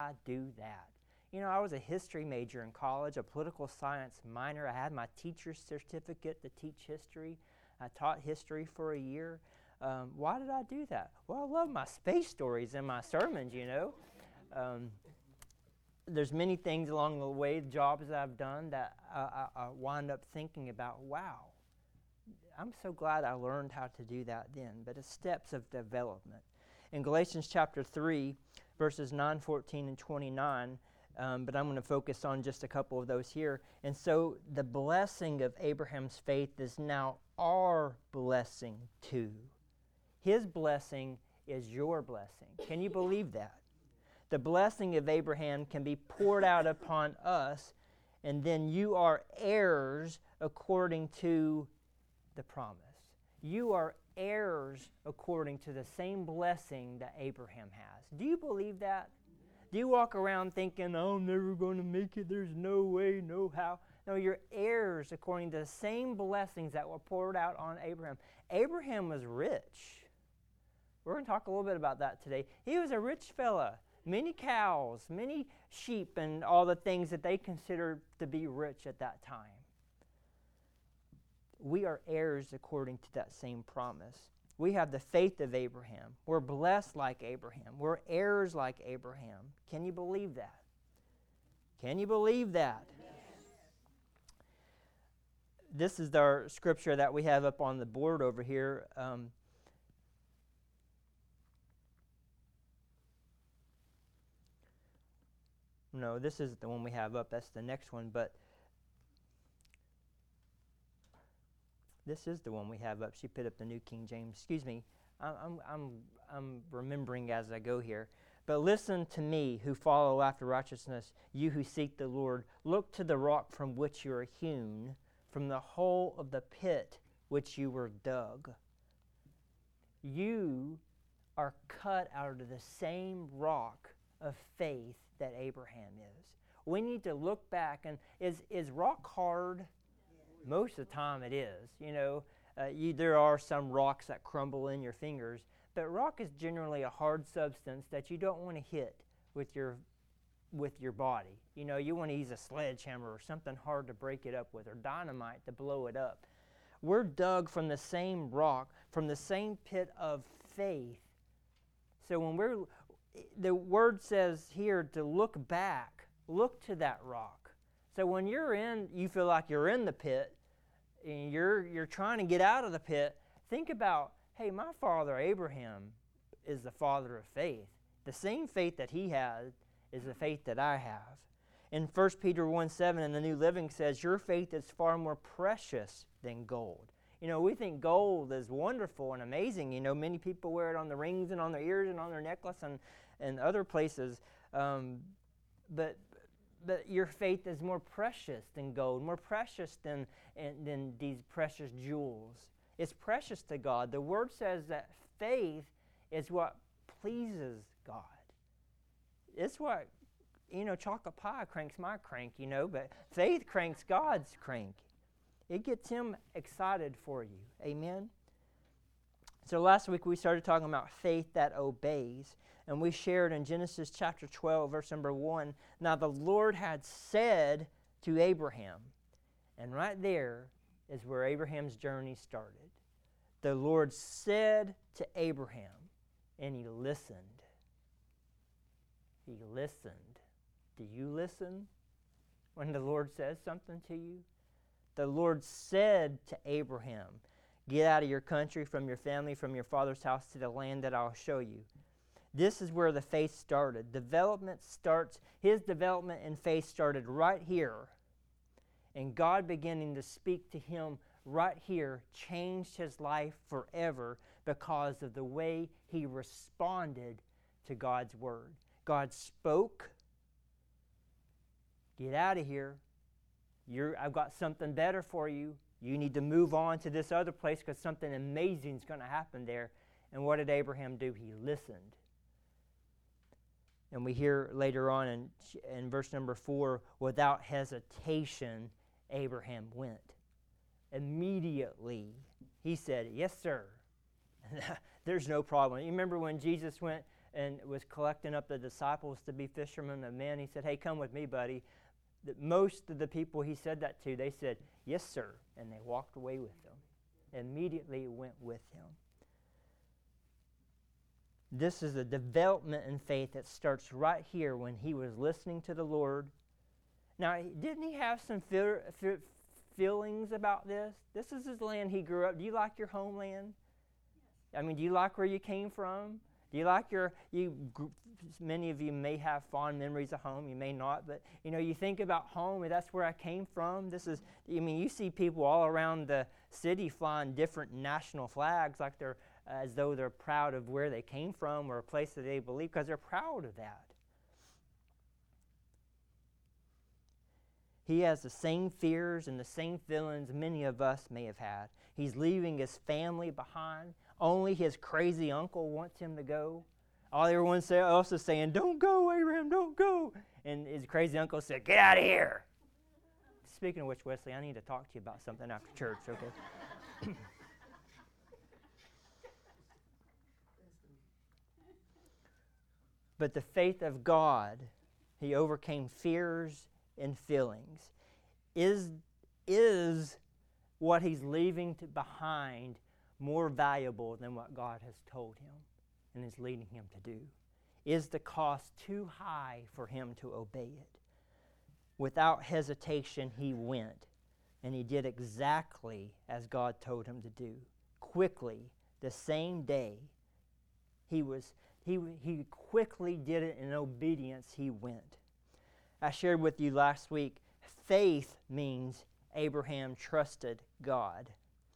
I do that? You know, I was a history major in college, a political science minor. I had my teacher's certificate to teach history. I taught history for a year. Why did I do that? Well, I love my space stories and my sermons, you know. There's many things along the way, jobs that I've done, that I wind up thinking about, wow, I'm so glad I learned how to do that then. But it's steps of development. In Galatians chapter 3, verses 9, 14, and 29, but I'm going to focus on just a couple of those here. And so the blessing of Abraham's faith is now our blessing too. His blessing is your blessing. Can you believe that? The blessing of Abraham can be poured out upon us, and then you are heirs according to the promise. You are heirs according to the same blessing that Abraham has. Do you believe that? Do you walk around thinking, oh, I'm never going to make it, there's no way, no how? No, you're heirs according to the same blessings that were poured out on Abraham. Abraham was rich. We're going to talk a little bit about that today. He was a rich fella. Many cows, many sheep, and all the things that they considered to be rich at that time. We are heirs according to that same promise. We have the faith of Abraham. We're blessed like Abraham. We're heirs like Abraham. Can you believe that? Can you believe that? Yes. This is our scripture that we have up on the board over here. No, this isn't the one we have up. That's the next one. But this is the one we have up. She put up the New King James. Excuse me. I'm remembering as I go here. But listen to me, who follow after righteousness, you who seek the Lord. Look to the rock from which you are hewn, from the hole of the pit which you were dug. You are cut out of the same rock of faith that Abraham is. We need to look back, and is rock hard? Most of the time it is. You know, there are some rocks that crumble in your fingers, but rock is generally a hard substance that you don't want to hit with your body. You know, you want to use a sledgehammer or something hard to break it up with, or dynamite to blow it up. We're dug from the same rock, from the same pit of faith. So when the word says here to look back, look to that rock. So when you feel like you're in the pit, and you're trying to get out of the pit, think about, hey, my father Abraham is the father of faith. The same faith that he had is the faith that I have. In 1 Peter 1:7 in the New Living says, your faith is far more precious than gold. You know, we think gold is wonderful and amazing. You know, many people wear it on the rings and on their ears and on their necklace and other places. But your faith is more precious than gold, more precious than these precious jewels. It's precious to God. The Word says that faith is what pleases God. It's what, you know, chocolate pie cranks my crank, you know, but faith cranks God's crank. It gets Him excited for you. Amen? So last week we started talking about faith that obeys, and we shared in Genesis chapter 12, verse number 1, now the Lord had said to Abraham, and right there is where Abraham's journey started. The Lord said to Abraham, and he listened. He listened. Do you listen when the Lord says something to you? The Lord said to Abraham, get out of your country, from your family, from your father's house, to the land that I'll show you. This is where the faith started. His development in faith started right here. And God beginning to speak to him right here changed his life forever because of the way he responded to God's word. God spoke, get out of here. I've got something better for you. You need to move on to this other place because something amazing is going to happen there. And what did Abraham do? He listened. And we hear later on in verse number 4, without hesitation, Abraham went. Immediately, he said, yes, sir. There's no problem. You remember when Jesus went and was collecting up the disciples to be fishermen of men. He said, hey, come with me, buddy. Most of the people he said that to, they said, yes, sir, and they walked away with him. Immediately went with him. This is a development in faith that starts right here when he was listening to the Lord. Now, didn't he have some feelings about this? This is his land he grew up. Do you like your homeland? I mean, do you like where you came from? Do you like many of you may have fond memories of home, you may not, but you think about home, and that's where I came from. You see people all around the city flying different national flags like they're as though they're proud of where they came from or a place that they believe, because they're proud of that. He has the same fears and the same feelings many of us may have had. He's leaving his family behind. Only his crazy uncle wants him to go. All everyone else is saying, don't go, Abraham, don't go. And his crazy uncle said, get out of here. Speaking of which, Wesley, I need to talk to you about something after church, okay? But the faith of God, he overcame fears and feelings, is what he's leaving behind more valuable than what God has told him and is leading him to do? Is the cost too high for him to obey it? Without hesitation, he went, and he did exactly as God told him to do. Quickly, the same day, he quickly did it in obedience. He went. I shared with you last week, faith means Abraham trusted God.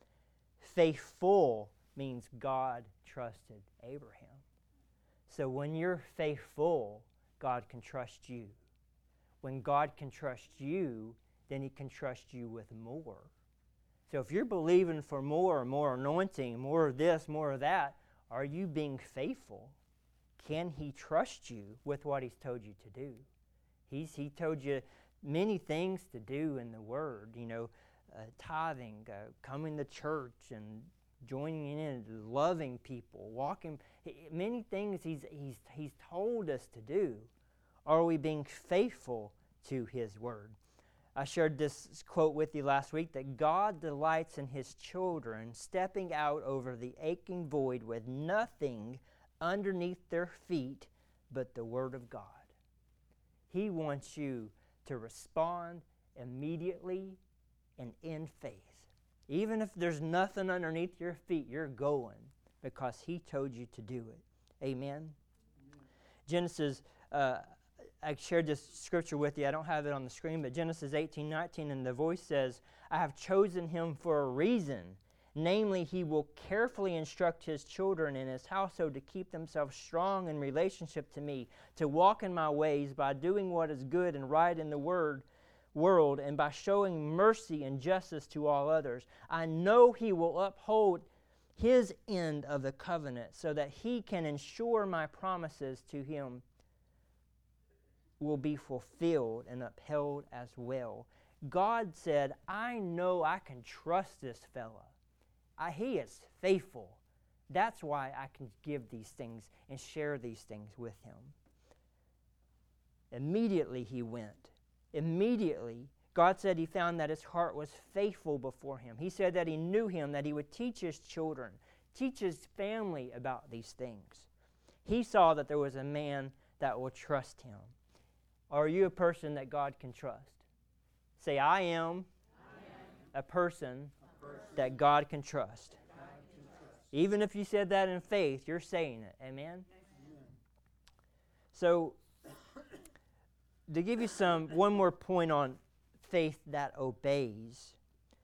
Faithful means God trusted Abraham. So when you're faithful, God can trust you. When God can trust you, then he can trust you with more. So if you're believing for more anointing, more of this, more of that, are you being faithful? Can he trust you with what he's told you to do? He told you many things to do in the Word, tithing, coming to church and joining in, loving people, walking. Many things he's told us to do. Are we being faithful to his Word? I shared this quote with you last week, that God delights in his children stepping out over the aching void with nothing underneath their feet but the Word of God. He wants you to respond immediately and in faith. Even if there's nothing underneath your feet, you're going because he told you to do it. Amen? Amen. Genesis, I shared this scripture with you. I don't have it on the screen, but Genesis 18:19, and the voice says, I have chosen him for a reason. Namely, he will carefully instruct his children in his household to keep themselves strong in relationship to me, to walk in my ways by doing what is good and right in the world, and by showing mercy and justice to all others. I know he will uphold his end of the covenant so that he can ensure my promises to him will be fulfilled and upheld as well. God said, I know I can trust this fella. He is faithful. That's why I can give these things and share these things with him. Immediately he went. Immediately, God said he found that his heart was faithful before him. He said that he knew him, that he would teach his children, teach his family about these things. He saw that there was a man that will trust him. Are you a person that God can trust? Say, I am a person that God can trust. Even if you said that in faith, you're saying it. Amen? Amen. So, to give you one more point on faith that obeys,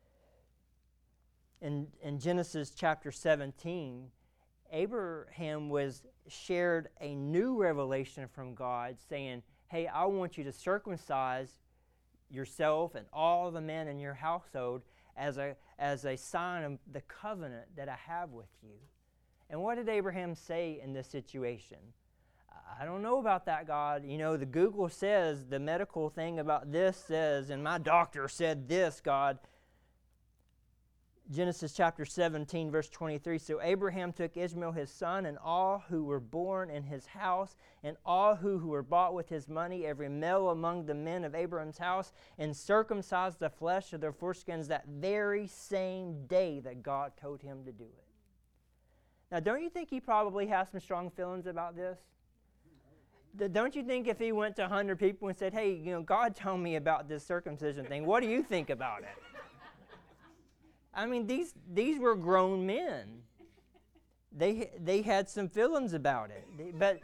in Genesis chapter 17, Abraham was shared a new revelation from God saying, hey, I want you to circumcise yourself and all the men in your household as a sign of the covenant that I have with you. And what did Abraham say in this situation? I don't know about that, God. The Google says, the medical thing about this says, and my doctor said this, God. Genesis chapter 17, verse 23. So Abraham took Ishmael his son, and all who were born in his house, and all who were bought with his money, every male among the men of Abraham's house, and circumcised the flesh of their foreskins that very same day that God told him to do it. Now, don't you think he probably has some strong feelings about this? Don't you think if he went to 100 people and said, hey, God told me about this circumcision thing, what do you think about it? I mean, these were grown men. They had some feelings about it. But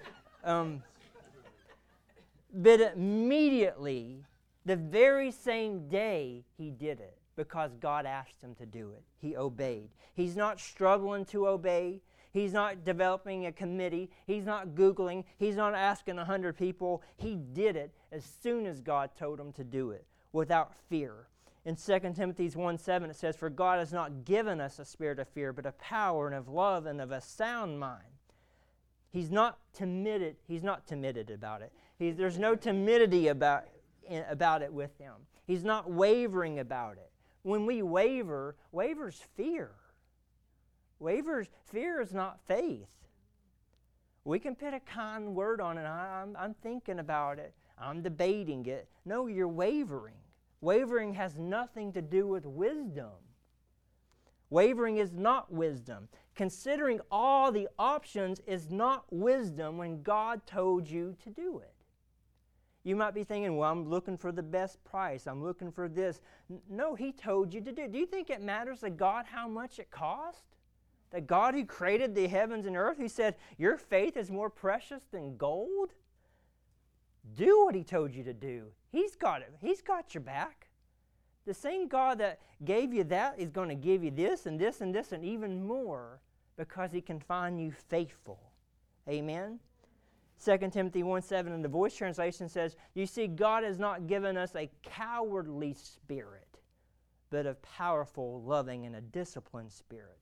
immediately, the very same day, he did it because God asked him to do it. He obeyed. He's not struggling to obey. He's not developing a committee. He's not Googling. He's not asking 100 people. He did it as soon as God told him to do it without fear. In 2 Timothy 1:7, it says, for God has not given us a spirit of fear, but of power and of love and of a sound mind. He's not timid. He's not timid about it. There's no timidity about it with him. He's not wavering about it. When we waver's fear. Fear is not faith. We can put a kind word on it. I'm thinking about it. I'm debating it. No, you're wavering. Wavering has nothing to do with wisdom. Wavering is not wisdom. Considering all the options is not wisdom when God told you to do it. You might be thinking, well, I'm looking for the best price. I'm looking for this. No, he told you to do it. Do you think it matters to God how much it cost? The God who created the heavens and earth, who said, your faith is more precious than gold? Do what he told you to do. He's got it. He's got your back. The same God that gave you that is going to give you this and this and this and even more because he can find you faithful. Amen? 2 Timothy 1:7 in the Voice translation says, you see, God has not given us a cowardly spirit, but a powerful, loving, and a disciplined spirit.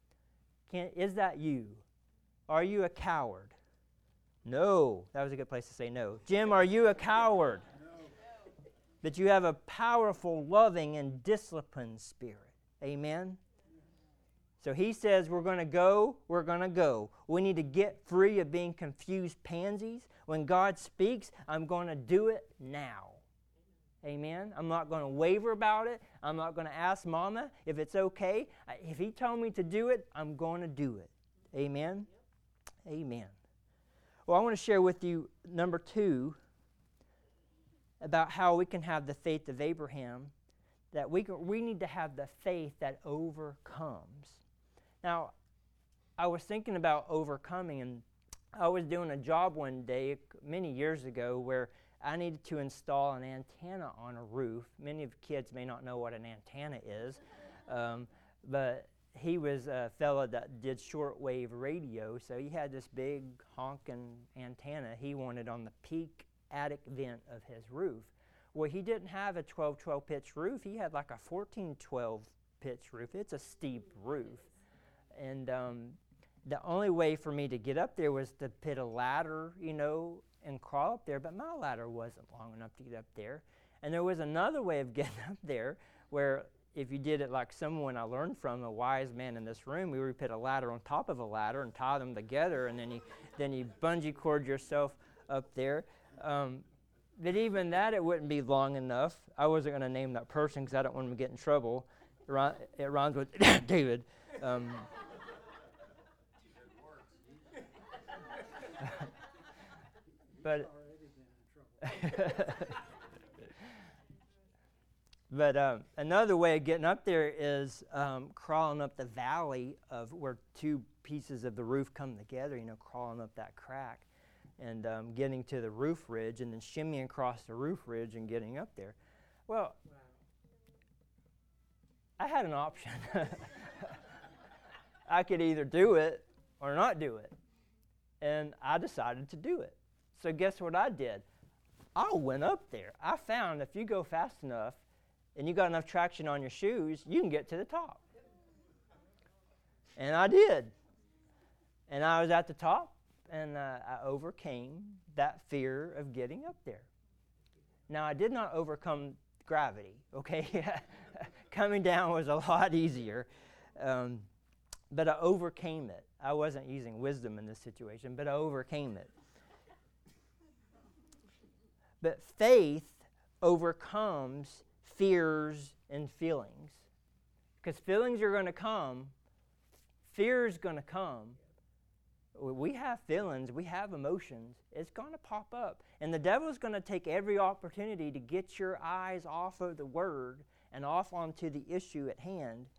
Is that you? Are you a coward? No. That was a good place to say no. Jim, are you a coward? No. But you have a powerful, loving, and disciplined spirit. Amen? So he says we're going to go, we're going to go. We need to get free of being confused pansies. When God speaks, I'm going to do it now. Amen? I'm not going to waver about it. I'm not going to ask Mama if it's okay. If he told me to do it, I'm going to do it. Amen? Amen. Well, I want to share with you, number 2, about how we can have the faith of Abraham, that we need to have the faith that overcomes. Now, I was thinking about overcoming, and I was doing a job one day many years ago where I needed to install an antenna on a roof. Many of the kids may not know what an antenna is, but he was a fellow that did shortwave radio, so he had this big honking antenna he wanted on the peak attic vent of his roof. Well, he didn't have a 12-12 pitch roof. He had like a 14-12 pitch roof. It's a steep roof. And the only way for me to get up there was to put a ladder, and crawl up there, but my ladder wasn't long enough to get up there. And there was another way of getting up there where if you did it like someone I learned from, a wise man in this room, we would put a ladder on top of a ladder and tie them together, and then you bungee cord yourself up there. But even that, it wouldn't be long enough. I wasn't going to name that person because I don't want him to get in trouble. It rhymes with David. But another way of getting up there is crawling up the valley of where two pieces of the roof come together, crawling up that crack and getting to the roof ridge and then shimmying across the roof ridge and getting up there. Well, I had an option. I could either do it or not do it. And I decided to do it. So guess what I did? I went up there. I found if you go fast enough and you got enough traction on your shoes, you can get to the top. And I did. And I was at the top, and I overcame that fear of getting up there. Now, I did not overcome gravity, okay? Coming down was a lot easier. But I overcame it. I wasn't using wisdom in this situation, but I overcame it. But faith overcomes fears and feelings. Because feelings are going to come. Fear is going to come. We have feelings. We have emotions. It's going to pop up. And the devil's going to take every opportunity to get your eyes off of the Word and off onto the issue at hand.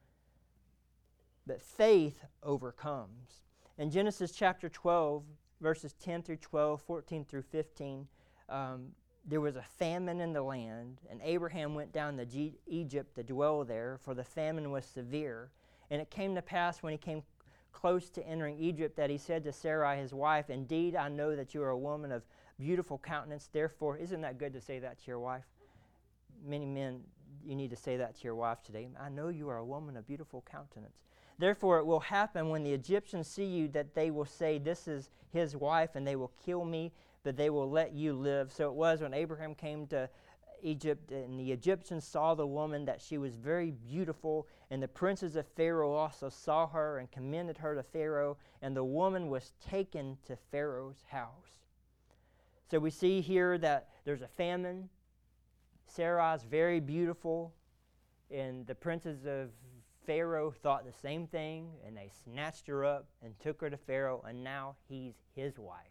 But faith overcomes. In Genesis chapter 12, verses 10 through 12, 14 through 15, there was a famine in the land, and Abraham went down to Egypt to dwell there, for the famine was severe. And it came to pass when he came close to entering Egypt that he said to Sarai his wife, "Indeed, I know that you are a woman of beautiful countenance. Therefore," isn't that good to say that to your wife? Many men, you need to say that to your wife today. "I know you are a woman of beautiful countenance. Therefore it will happen when the Egyptians see you that they will say, 'This is his wife,' and they will kill me, but they will let you live." So it was when Abraham came to Egypt, and the Egyptians saw the woman, that she was very beautiful, and the princes of Pharaoh also saw her and commended her to Pharaoh, and the woman was taken to Pharaoh's house. So we see here that there's a famine. Sarai's very beautiful, and the princes of Pharaoh thought the same thing, and they snatched her up and took her to Pharaoh, and now he's his wife.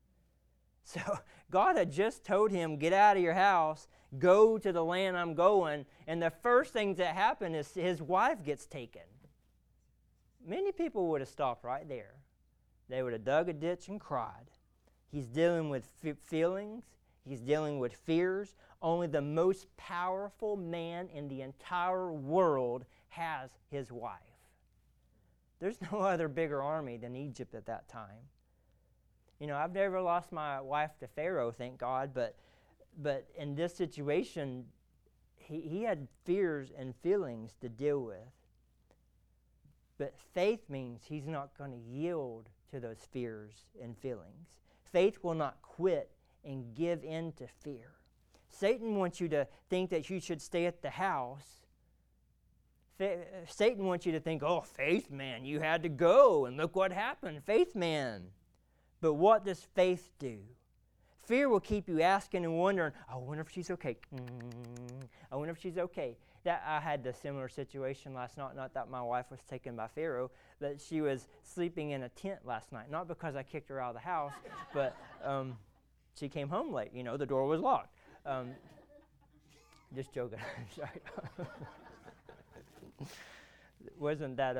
So God had just told him, "Get out of your house, go to the land I'm going," and the first thing that happened is his wife gets taken. Many people would have stopped right there. They would have dug a ditch and cried. He's dealing with feelings. He's dealing with fears. Only the most powerful man in the entire world has his wife. There's no other bigger army than Egypt at that time. You know, I've never lost my wife to Pharaoh, thank God, but in this situation, he had fears and feelings to deal with. But faith means he's not going to yield to those fears and feelings. Faith will not quit and give in to fear. Satan wants you to think that you should stay at the house. Satan wants you to think, "Oh, faith man, you had to go, and look what happened, faith man." But what does faith do? Fear will keep you asking and wondering, "I wonder if she's okay. I wonder if she's okay." I had a similar situation last night. Not that my wife was taken by Pharaoh, but she was sleeping in a tent last night. Not because I kicked her out of the house, but she came home late. You know, the door was locked. Just joking. Sorry. Wasn't that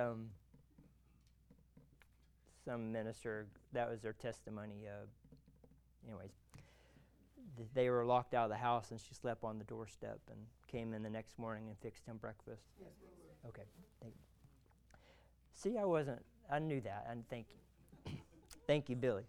some minister, that was their testimony. Anyways, they were locked out of the house, and she slept on the doorstep and came in the next morning and fixed him breakfast. Yes, okay, thank you. See, I knew that, and thank you. Thank you, Billy.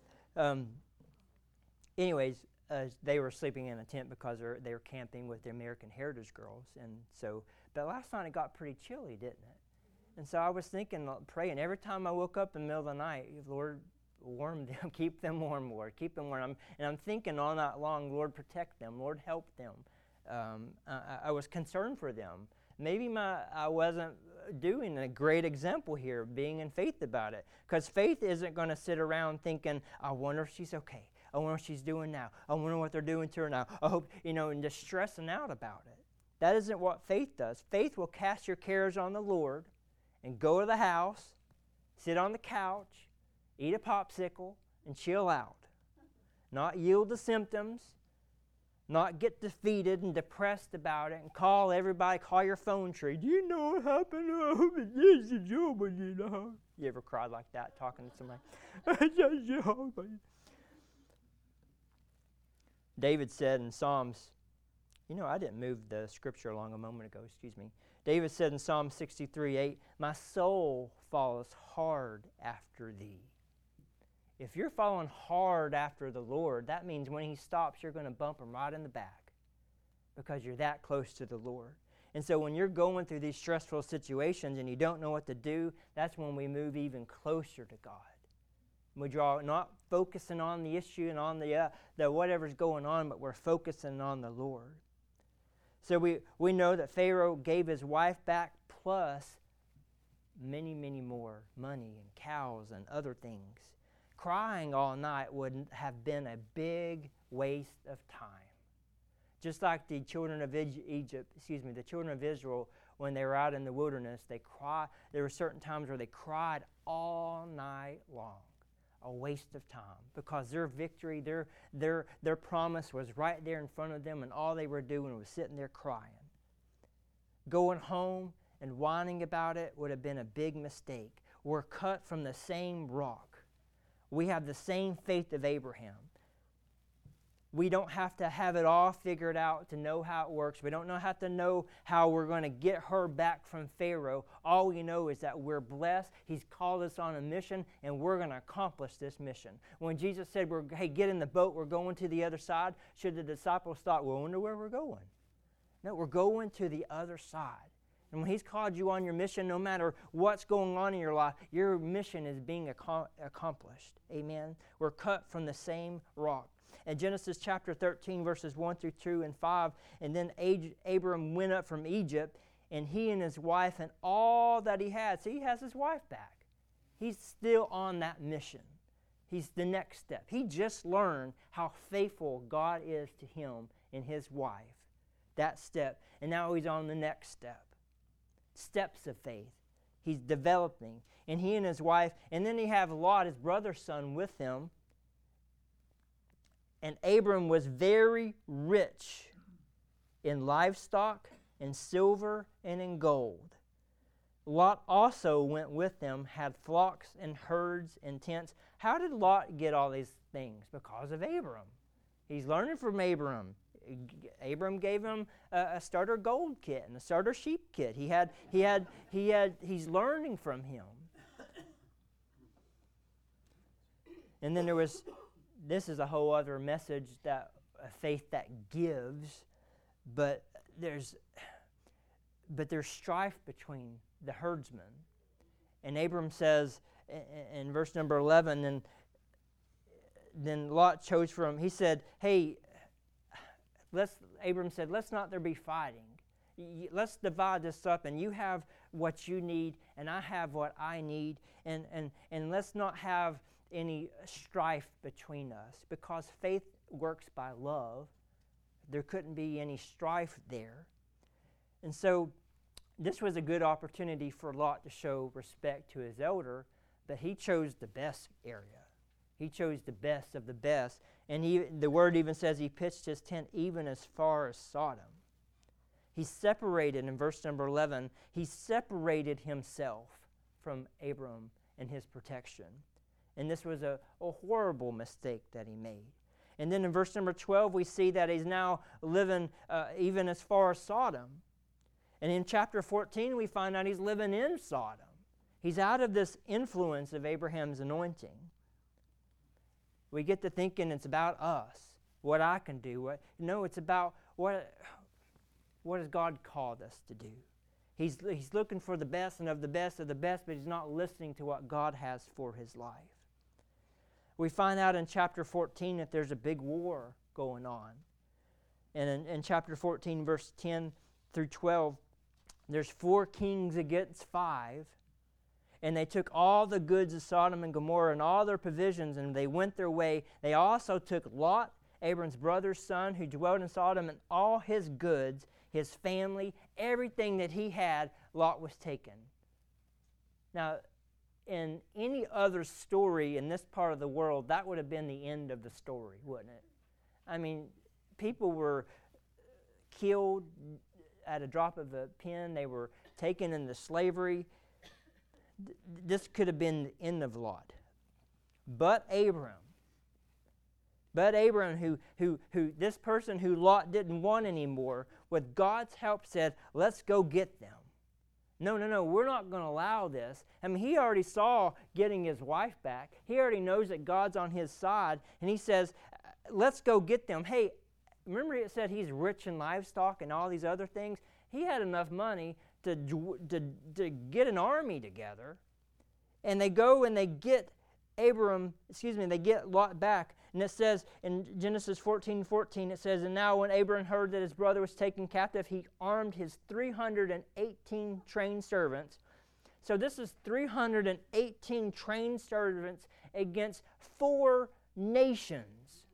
Anyways, they were sleeping in a tent because they were camping with the American Heritage Girls, and so, but last night it got pretty chilly, didn't it? And so I was thinking, praying, every time I woke up in the middle of the night, "Lord, warm them, keep them warm, Lord, keep them warm." And I'm thinking all night long, "Lord, protect them, Lord, help them." I was concerned for them. Maybe I wasn't doing a great example here, being in faith about it, because faith isn't going to sit around thinking, "I wonder if she's okay. I wonder what she's doing now. I wonder what they're doing to her now. I hope," and just stressing out about it. That isn't what faith does. Faith will cast your cares on the Lord and go to the house, sit on the couch, eat a popsicle, and chill out. Not yield to symptoms, not get defeated and depressed about it, and call everybody, call your phone tree. "Do you know what happened? You ever cried like that, talking to somebody? David said in Psalms, I didn't move the scripture along a moment ago, excuse me. David said in Psalm 63:8, "My soul follows hard after thee." If you're following hard after the Lord, that means when he stops, you're going to bump him right in the back because you're that close to the Lord. And so when you're going through these stressful situations and you don't know what to do, that's when we move even closer to God. We draw, not focusing on the issue and on the whatever's going on, but we're focusing on the Lord. So we know that Pharaoh gave his wife back, plus many, many more, money and cows and other things. Crying all night would have been a big waste of time. Just like the children of the children of Israel, when they were out in the wilderness, there were certain times where they cried all night long. A waste of time, because their victory, their promise was right there in front of them, and all they were doing was sitting there crying. Going home and whining about it would have been a big mistake. We're cut from the same rock. We have the same faith of Abraham. We don't have to have it all figured out to know how it works. We don't have to know how we're going to get her back from Pharaoh. All we know is that we're blessed. He's called us on a mission, and we're going to accomplish this mission. When Jesus said, hey, get in the boat, we're going to the other side, should the disciples thought, well, I wonder where we're going? No, we're going to the other side. And when He's called you on your mission, no matter what's going on in your life, your mission is being accomplished. Amen? We're cut from the same rock. In Genesis chapter 13, verses 1 through 2 and 5, and then Abram went up from Egypt, and he and his wife and all that he had. So he has his wife back. He's still on that mission. He's the next step. He just learned how faithful God is to him and his wife. That step. And now he's on the next step. Steps of faith. He's developing. And he and his wife, and then he have Lot, his brother's son, with him. And Abram was very rich in livestock, in silver, and in gold. Lot also went with them, had flocks and herds and tents. How did Lot get all these things? Because of Abram. He's learning from Abram. Abram gave him a starter gold kit and a starter sheep kit. He's learning from him. And then this is a whole other message, that a faith that gives, but there's strife between the herdsmen. And Abram says in verse number 11, and then Lot chose from, he said, hey, Abram said, let's not there be fighting. Let's divide this up, and you have what you need, and I have what I need, and let's not have any strife between us, because faith works by love. There couldn't be any strife there. And so this was a good opportunity for Lot to show respect to his elder, but he chose the best area. He chose the best of the best. And the word even says he pitched his tent even as far as Sodom. He separated, in verse number 11, he separated himself from Abram and his protection. And this was a horrible mistake that he made. And then in verse number 12, we see that he's now living even as far as Sodom. And in chapter 14, we find out he's living in Sodom. He's out of this influence of Abraham's anointing. We get to thinking it's about us, what I can do. No, it's about what has God called us to do. He's looking for the best and of the best of the best, but he's not listening to what God has for his life. We find out in chapter 14 that there's a big war going on. And in chapter 14, verse 10 through 12, there's 4 kings against 5. And they took all the goods of Sodom and Gomorrah and all their provisions, and they went their way. They also took Lot, Abram's brother's son, who dwelt in Sodom, and all his goods, his family, everything that he had, Lot was taken. Now, in any other story in this part of the world, that would have been the end of the story, wouldn't it? I mean, people were killed at a drop of a pen. They were taken into slavery. This could have been the end of Lot. But Abram, who this person who Lot didn't want anymore, with God's help said, let's go get them. No, we're not going to allow this. I mean, he already saw getting his wife back. He already knows that God's on his side. And he says, let's go get them. Hey, remember it said he's rich in livestock and all these other things? He had enough money to get an army together. And they go and they get they get Lot back. And it says in Genesis 14:14, it says, and now when Abram heard that his brother was taken captive, he armed his 318 trained servants, So this is 318 trained servants against 4 nations.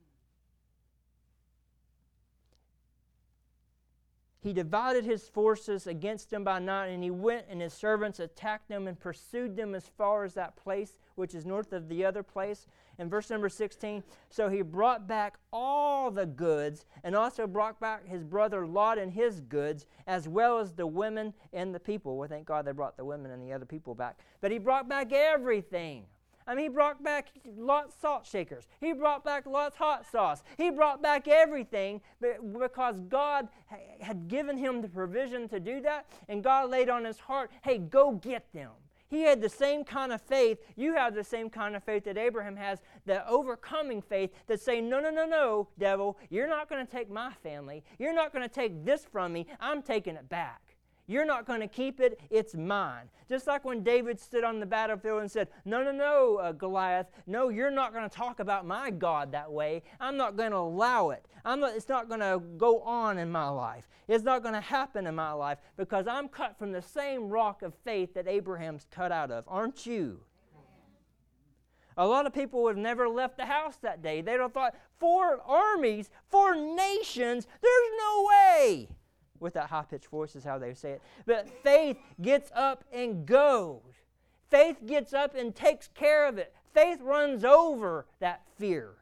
He divided his forces against them by night, and he went and his servants attacked them and pursued them as far as that place, which is north of the other place. In verse number 16, so he brought back all the goods, and also brought back his brother Lot and his goods, as well as the women and the people. Well, thank God they brought the women and the other people back. But he brought back everything. I mean, he brought back Lot's salt shakers. He brought back Lot's hot sauce. He brought back everything because God had given him the provision to do that, and God laid on his heart, hey, go get them. He had the same kind of faith. You have the same kind of faith that Abraham has, the overcoming faith that say, no, devil, you're not going to take my family. You're not going to take this from me. I'm taking it back. You're not going to keep it. It's mine. Just like when David stood on the battlefield and said, no, Goliath, no, you're not going to talk about my God that way. I'm not going to allow it. It's not going to go on in my life. It's not going to happen in my life because I'm cut from the same rock of faith that Abraham's cut out of. Aren't you? A lot of people would have never left the house that day. They'd have thought, 4 armies, 4 nations, there's no way. With that high-pitched voice is how they say it. But faith gets up and goes. Faith gets up and takes care of it. Faith runs over that fear.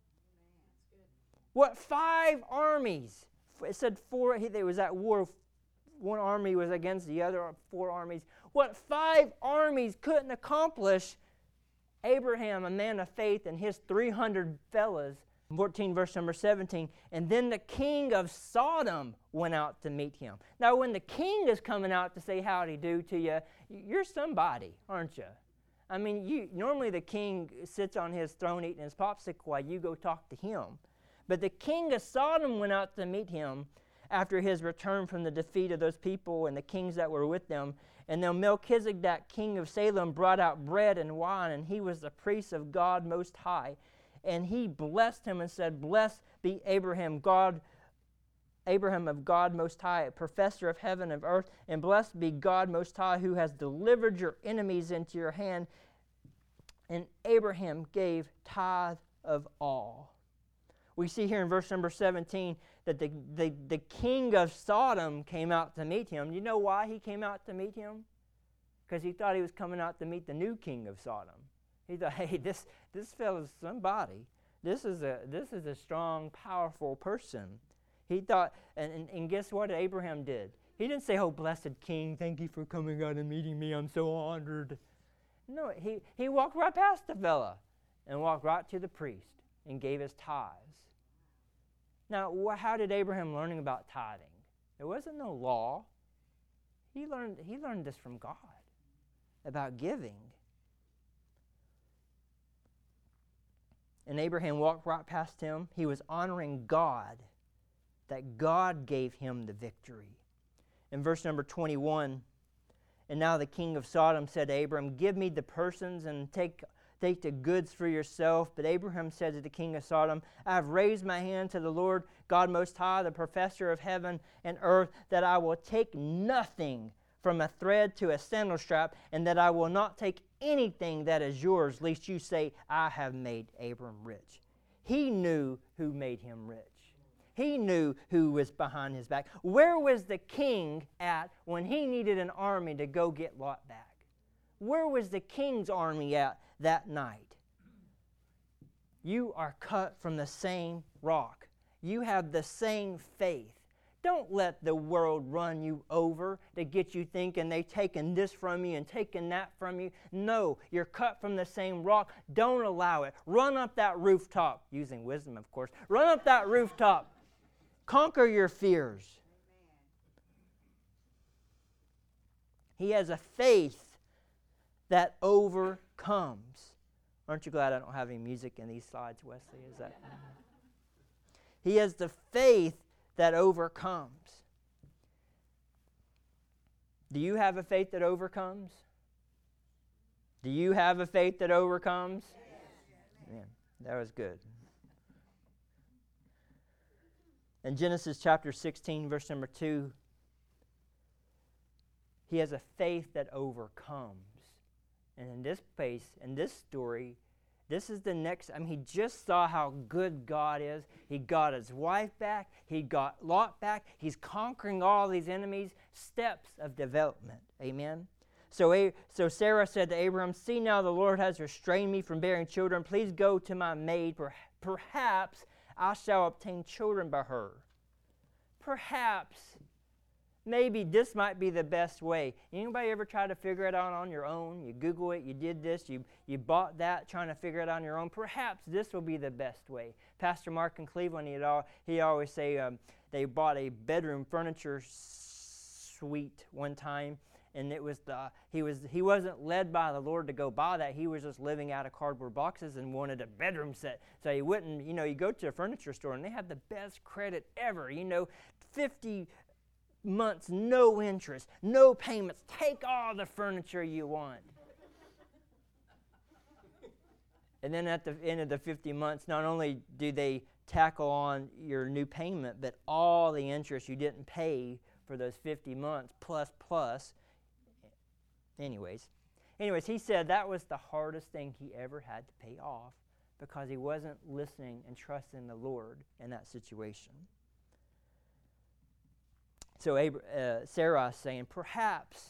What 5 armies? It said 4, there was that war. One army was against the other 4 armies. What 5 armies couldn't accomplish, Abraham, a man of faith, and his 300 fellows. 14 verse number 17, and then the king of Sodom went out to meet him. Now when the king is coming out to say howdy do to you, you're somebody, aren't you? I mean, normally the king sits on his throne eating his popsicle while you go talk to him. But the king of Sodom went out to meet him after his return from the defeat of those people and the kings that were with them. And then Melchizedek, king of Salem, brought out bread and wine, and he was the priest of God Most High. And he blessed him and said, blessed be Abraham of God Most High, a professor of heaven and earth, and blessed be God Most High, who has delivered your enemies into your hand. And Abraham gave tithe of all. We see here in verse number 17 that the king of Sodom came out to meet him. You know why he came out to meet him? Because he thought he was coming out to meet the new king of Sodom. He thought, hey, this fellow's somebody. This is a strong, powerful person. He thought, and guess what Abraham did? He didn't say, oh, blessed king, thank you for coming out and meeting me. I'm so honored. No, he walked right past the fella and walked right to the priest and gave his tithes. Now, how did Abraham learn about tithing? There wasn't no law. He learned this from God about giving. And Abraham walked right past him. He was honoring God, that God gave him the victory. In verse number 21, and now the king of Sodom said to Abram, give me the persons and take the goods for yourself. But Abraham said to the king of Sodom, I have raised my hand to the Lord God Most High, the professor of heaven and earth, that I will take nothing from a thread to a sandal strap, and that I will not take anything that is yours, lest you say, I have made Abram rich. He knew who made him rich. He knew who was behind his back. Where was the king at when he needed an army to go get Lot back? Where was the king's army at that night? You are cut from the same rock. You have the same faith. Don't let the world run you over to get you thinking they've taken this from you and taken that from you. No, you're cut from the same rock. Don't allow it. Run up that rooftop, using wisdom, of course. Run up that rooftop. Conquer your fears. He has a faith that overcomes. Aren't you glad I don't have any music in these slides, Wesley? Is that? He has the faith that overcomes. Do you have a faith that overcomes? Do you have a faith that overcomes? Yes. Man, that was good. In Genesis chapter 16, verse number 2, He has a faith that overcomes. And in this place, in this story, this is the next, he just saw how good God is. He got his wife back. He got Lot back. He's conquering all these enemies. Steps of development. Amen? So Sarah said to Abraham, "See now the Lord has restrained me from bearing children. Please go to my maid. Perhaps I shall obtain children by her." Perhaps. Maybe this might be the best way. Anybody ever try to figure it out on your own? You Google it, you did this, you bought that, trying to figure it out on your own. Perhaps this will be the best way. Pastor Mark in Cleveland, he always say they bought a bedroom furniture suite one time, and it was he wasn't led by the Lord to go buy that. He was just living out of cardboard boxes and wanted a bedroom set. So he wouldn't, you go to a furniture store and they have the best credit ever. 50 months, no interest, no payments. Take all the furniture you want. And then at the end of the 50 months, not only do they tackle on your new payment, but all the interest you didn't pay for those 50 months plus. Anyways, he said that was the hardest thing he ever had to pay off because he wasn't listening and trusting the Lord in that situation. So Sarah is saying, perhaps.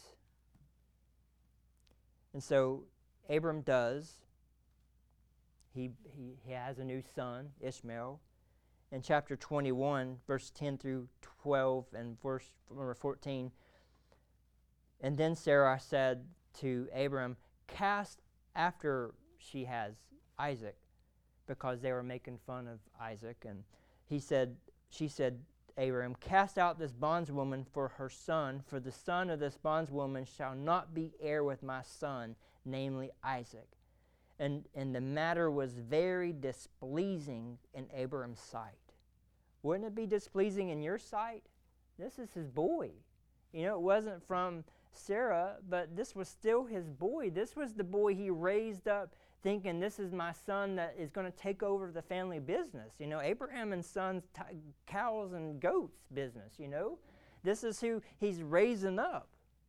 And so Abram does. He has a new son, Ishmael. In chapter 21, verse 10 through 12 and verse number 14. And then Sarah said to Abram, "Cast," after she has Isaac, because they were making fun of Isaac. And she said, Abram, "Cast out this bondswoman for her son, for the son of this bondswoman shall not be heir with my son, namely Isaac." And the matter was very displeasing in Abram's sight. Wouldn't it be displeasing in your sight? This is his boy. It wasn't from Sarah, but this was still his boy. This was the boy he raised up thinking, this is my son that is going to take over the family business. Abraham and Son's cows and goats business, This is who he's raising up.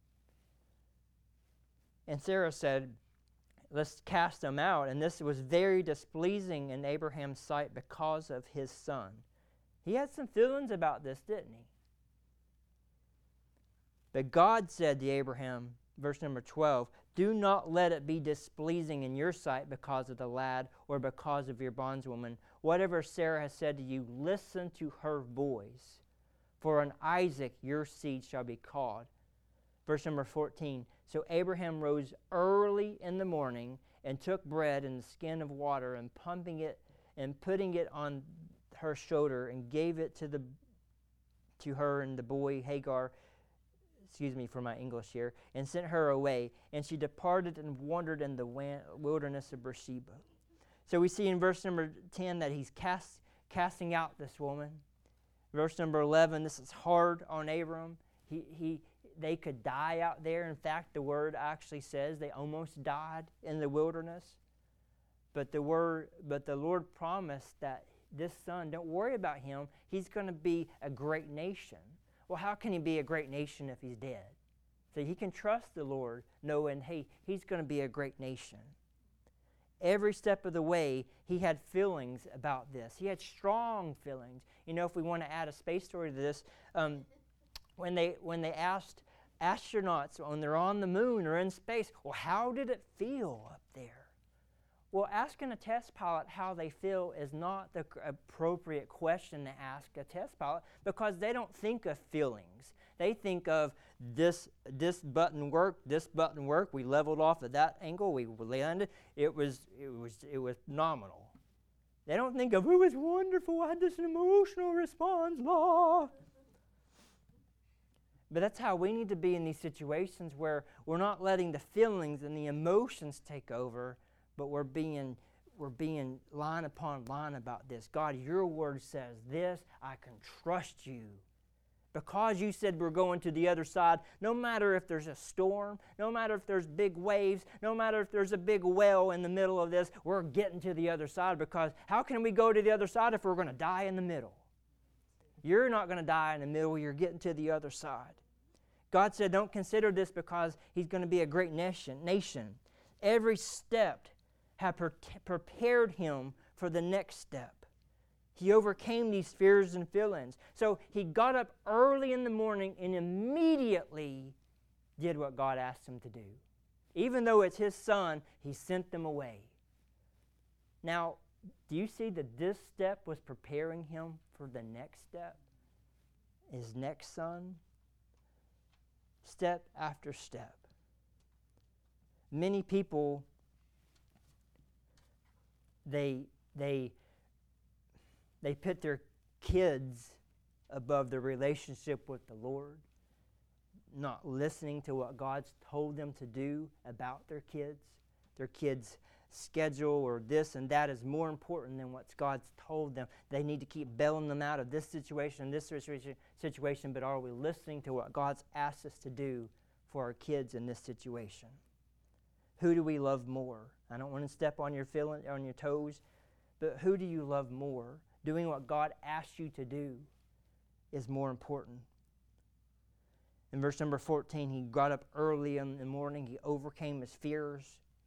And Sarah said, "Let's cast him out." And this was very displeasing in Abraham's sight because of his son. He had some feelings about this, didn't he? But God said to Abraham, verse number 12, "Do not let it be displeasing in your sight because of the lad or because of your bondswoman. Whatever Sarah has said to you, listen to her voice. For in Isaac your seed shall be called." Verse number 14, "So Abraham rose early in the morning and took bread and the skin of water and pumping it and putting it on her shoulder and gave it to her and the boy Hagar," excuse me for my English here, "and sent her away. And she departed and wandered in the wilderness of Beersheba." So we see in verse number 10 that he's casting out this woman. Verse number 11, this is hard on Abram. They could die out there. In fact, the word actually says they almost died in the wilderness. But the Lord promised that this son, don't worry about him. He's going to be a great nation. Well, how can he be a great nation if he's dead? So he can trust the Lord, knowing, hey, he's going to be a great nation. Every step of the way, he had feelings about this. He had strong feelings. If we want to add a space story to this, when they asked astronauts when they're on the moon or in space, well, how did it feel up there? Well, asking a test pilot how they feel is not the appropriate question to ask a test pilot because they don't think of feelings. They think of this button worked, we leveled off at that angle, we landed, it was nominal. They don't think of, it was wonderful, I had this emotional response, blah. But that's how we need to be in these situations where we're not letting the feelings and the emotions take over, but we're being line upon line about this. God, your word says this, I can trust you. Because you said we're going to the other side, no matter if there's a storm, no matter if there's big waves, no matter if there's a big well in the middle of this, we're getting to the other side, because how can we go to the other side if we're going to die in the middle? You're not going to die in the middle, you're getting to the other side. God said, don't consider this because he's going to be a great nation. Every step had prepared him for the next step. He overcame these fears and feelings. So he got up early in the morning and immediately did what God asked him to do. Even though it's his son, he sent them away. Now, do you see that this step was preparing him for the next step? His next son? Step after step. Many people, they put their kids above the relationship with the Lord, not listening to what God's told them to do about their kids' schedule or this and that is more important than what God's told them. They need to keep bailing them out of this situation, but are we listening to what God's asked us to do for our kids in this situation? Who do we love more? I don't want to step on your toes, but who do you love more? Doing what God asked you to do is more important. In verse number 14, he got up early in the morning. He overcame his fears.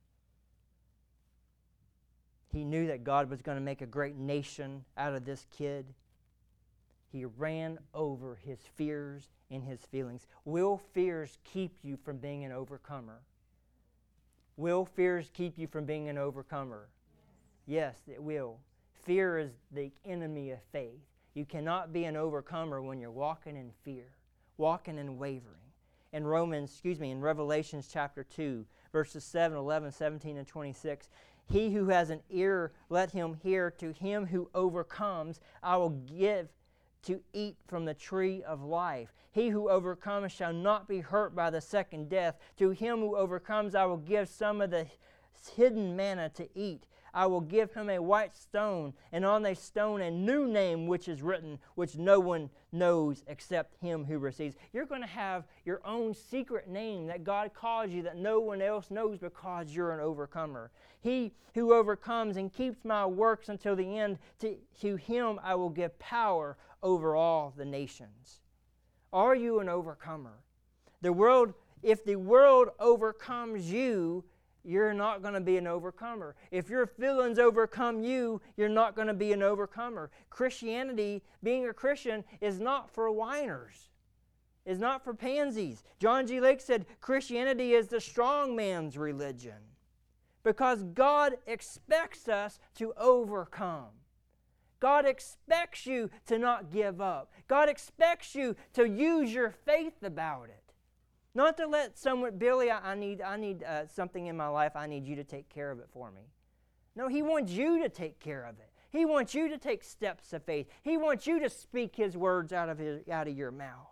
He knew that God was going to make a great nation out of this kid. He ran over his fears and his feelings. Will fears keep you from being an overcomer? Will fears keep you from being an overcomer? Yes, it will. Fear is the enemy of faith. You cannot be an overcomer when you're walking in fear, walking in wavering. In Revelation chapter 2, verses 7, 11, 17, and 26, he who has an ear, let him hear. To him who overcomes, I will give to eat from the tree of life. He who overcomes shall not be hurt by the second death. To him who overcomes, I will give some of the hidden manna to eat. I will give him a white stone, and on the stone a new name which is written, which no one knows except him who receives. You're going to have your own secret name that God calls you that no one else knows because you're an overcomer. He who overcomes and keeps my works until the end, to him I will give power over all the nations. Are you an overcomer? If the world overcomes you, you're not going to be an overcomer. If your feelings overcome you, you're not going to be an overcomer. Christianity, being a Christian, is not for whiners. It's not for pansies. John G. Lake said, Christianity is the strong man's religion. Because God expects us to overcome. God expects you to not give up. God expects you to use your faith about it. Not to let someone, Billy, I need something in my life. I need you to take care of it for me. No, He wants you to take care of it. He wants you to take steps of faith. He wants you to speak His words out of your mouth.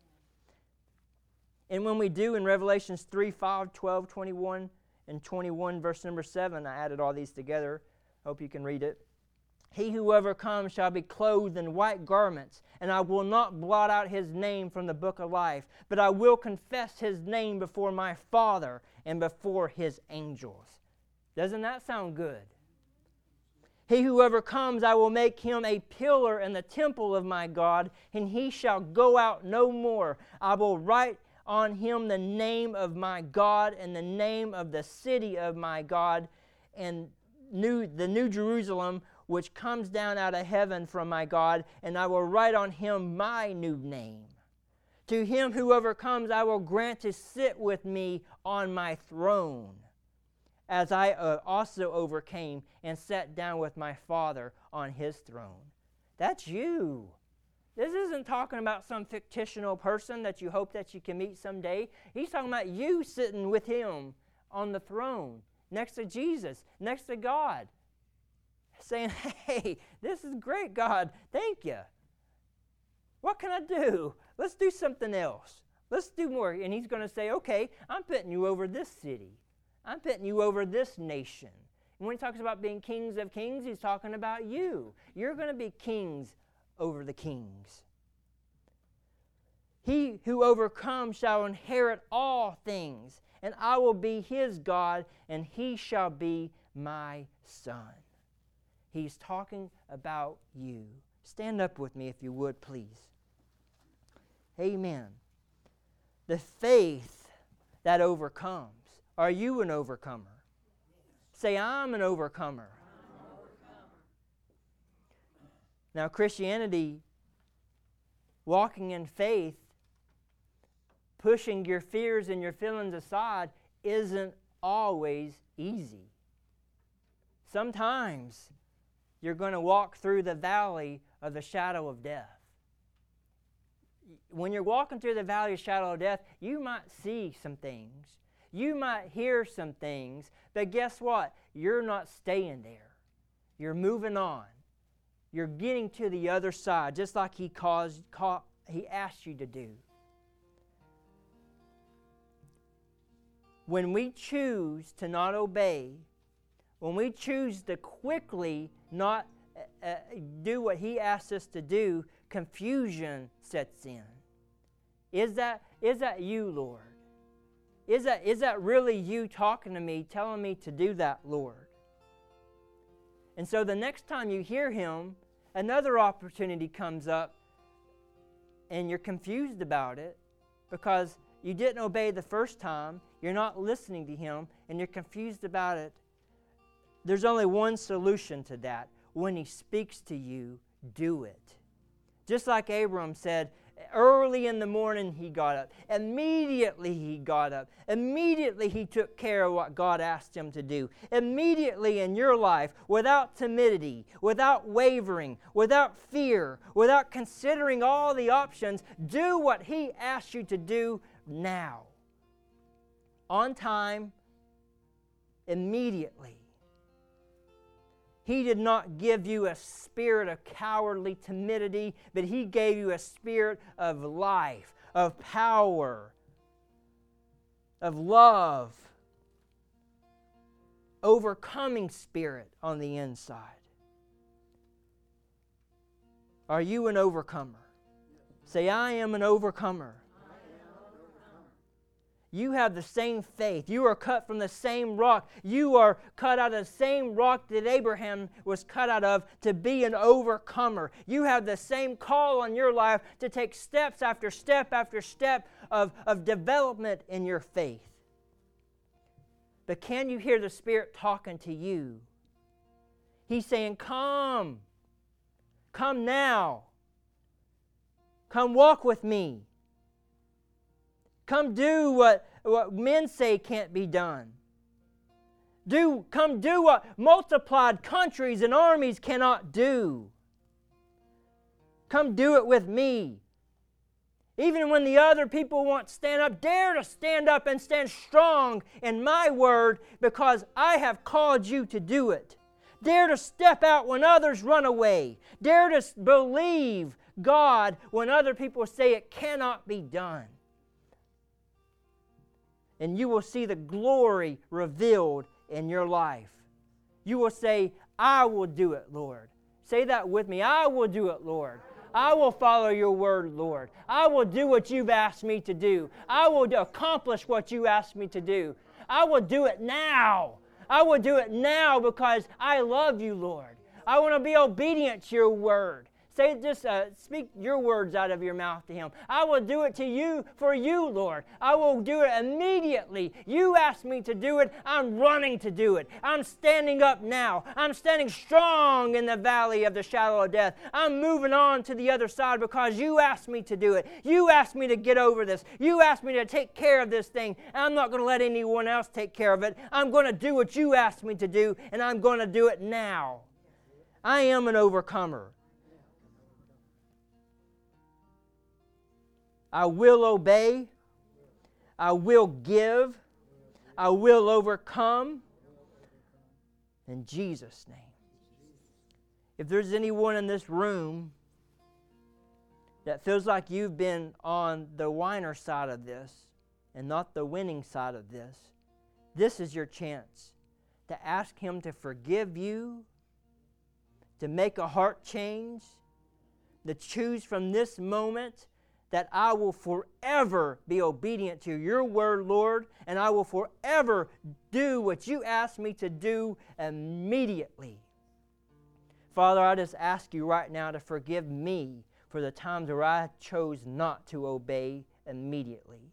And when we do in Revelations 3, 5, 12, 21, and 21, verse number 7, I added all these together. Hope you can read it. He who overcomes shall be clothed in white garments, and I will not blot out his name from the book of life, but I will confess his name before my Father and before his angels. Doesn't that sound good? He who overcomes, I will make him a pillar in the temple of my God, and he shall go out no more. I will write on him the name of my God and the name of the city of my God, and the new Jerusalem, which comes down out of heaven from my God, and I will write on him my new name. To him who overcomes, I will grant to sit with me on my throne, as I also overcame and sat down with my Father on his throne. That's you. This isn't talking about some fictional person that you hope that you can meet someday. He's talking about you sitting with him on the throne, next to Jesus, next to God, saying, hey, this is great, God. Thank you. What can I do? Let's do something else. Let's do more. And he's going to say, okay, I'm putting you over this city. I'm putting you over this nation. And when he talks about being kings of kings, he's talking about you. You're going to be kings over the kings. He who overcomes shall inherit all things, and I will be his God, and he shall be my son. He's talking about you. Stand up with me if you would, please. Amen. the faith that overcomes. Are you an overcomer? Say, I'm an overcomer. Now, Christianity, walking in faith, pushing your fears and your feelings aside, isn't always easy. Sometimes you're going to walk through the valley of the shadow of death. When you're walking through the valley of shadow of death, you might see some things. You might hear some things, but guess what? You're not staying there. You're moving on. You're getting to the other side, just like He asked you to do. When we choose to not obey, when we choose to quickly not do what He asks us to do, confusion sets in. Is that you, Lord? Is that really you talking to me, telling me to do that, Lord? And so the next time you hear Him, another opportunity comes up and you're confused about it because you didn't obey the first time, you're not listening to Him, and you're confused about it. There's only one solution to that. When He speaks to you, do it. Just like Abram said, early in the morning he got up. Immediately he got up. Immediately he took care of what God asked him to do. Immediately in your life, without timidity, without wavering, without fear, without considering all the options, do what He asked you to do now. On time, immediately. He did not give you a spirit of cowardly timidity, but He gave you a spirit of life, of power, of love, overcoming spirit on the inside. Are you an overcomer? Say, I am an overcomer. You have the same faith. You are cut from the same rock. You are cut out of the same rock that Abraham was cut out of to be an overcomer. You have the same call on your life to take steps after step after step of development in your faith. But can you hear the Spirit talking to you? He's saying, come. Come now. Come walk with me. Come do what men say can't be done. Come do what multiplied countries and armies cannot do. Come do it with me. Even when the other people won't stand up, dare to stand up and stand strong in my word because I have called you to do it. Dare to step out when others run away. Dare to believe God when other people say it cannot be done. And you will see the glory revealed in your life. You will say, I will do it, Lord. Say that with me. I will do it, Lord. I will follow your word, Lord. I will do what you've asked me to do. I will accomplish what you asked me to do. I will do it now. I will do it now because I love you, Lord. I want to be obedient to your word. Say, just speak your words out of your mouth to Him. I will do it to you for you, Lord. I will do it immediately. You asked me to do it. I'm running to do it. I'm standing up now. I'm standing strong in the valley of the shadow of death. I'm moving on to the other side because you asked me to do it. You asked me to get over this. You asked me to take care of this thing. I'm not going to let anyone else take care of it. I'm going to do what you asked me to do, and I'm going to do it now. I am an overcomer. I will obey. I will give. I will overcome. In Jesus' name. If there's anyone in this room that feels like you've been on the whiner side of this and not the winning side of this, this is your chance to ask Him to forgive you, to make a heart change, to choose from this moment that I will forever be obedient to your word, Lord, and I will forever do what you asked me to do immediately. Father, I just ask you right now to forgive me for the times where I chose not to obey immediately.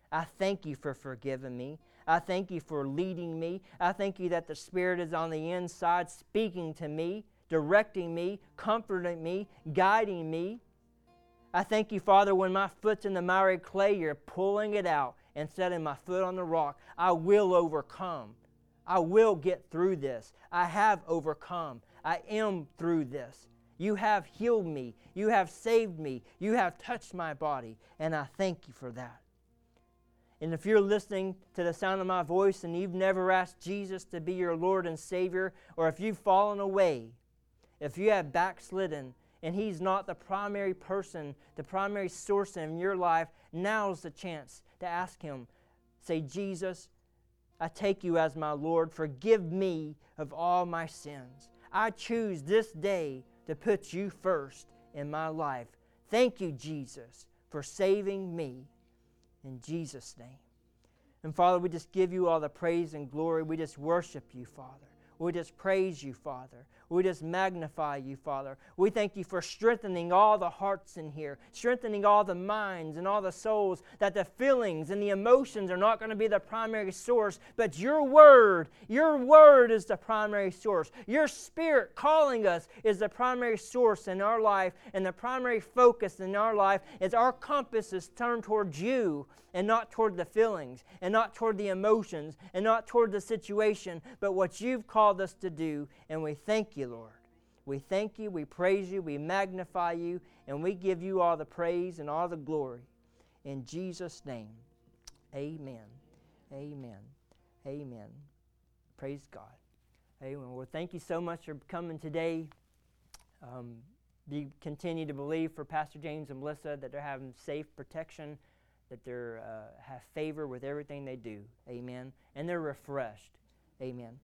I thank you for forgiving me. I thank you for leading me. I thank you that the Spirit is on the inside speaking to me, directing me, comforting me, guiding me. I thank you, Father, when my foot's in the miry clay, you're pulling it out and setting my foot on the rock. I will overcome. I will get through this. I have overcome. I am through this. You have healed me. You have saved me. You have touched my body, and I thank you for that. And if you're listening to the sound of my voice and you've never asked Jesus to be your Lord and Savior, or if you've fallen away, if you have backslidden, and He's not the primary person, the primary source in your life, now's the chance to ask Him. Say, Jesus, I take you as my Lord. Forgive me of all my sins. I choose this day to put you first in my life. Thank you, Jesus, for saving me. In Jesus' name. And Father, we just give you all the praise and glory. We just worship you, Father. We just praise you, Father. We just magnify you, Father. We thank you for strengthening all the hearts in here, strengthening all the minds and all the souls, that the feelings and the emotions are not going to be the primary source, but your word is the primary source. Your Spirit calling us is the primary source in our life, and the primary focus in our life is our compass is turned towards you, and not toward the feelings, and not toward the emotions, and not toward the situation, but what you've called us to do. And we thank you, Lord. We thank you, we praise you, we magnify you, and we give you all the praise and all the glory. In Jesus' name, amen. Amen. Amen. Praise God. Amen. Well, thank you so much for coming today. We continue to believe for Pastor James and Melissa that they're having safe protection, that they have favor with everything they do. Amen. And they're refreshed. Amen.